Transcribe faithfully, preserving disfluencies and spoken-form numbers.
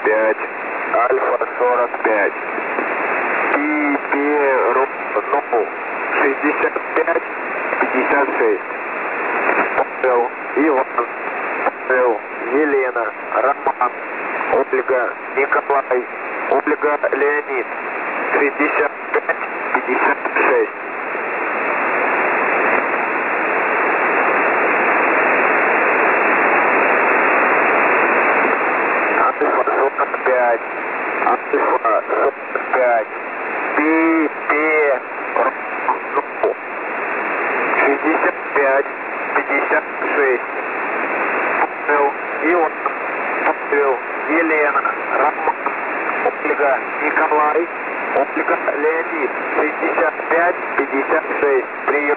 пять, Альфа сорок пять. Пиперу, ну, шестьдесят пять, пятьдесят шесть. Павел, Иван, Павел, Елена, Роман, Ольга, Николай, Ольга, Леонид. шестьдесят пять, пятьдесят шесть. Альфа сорок пять, Альфа сорок пять, Пиперу, ну, шестьдесят пять, пятьдесят шесть. Павел, Иван, Павел, Елена, Роман, Ольга, Николай, Ольга, Леонид, шестьдесят пять, пятьдесят шесть. Прием.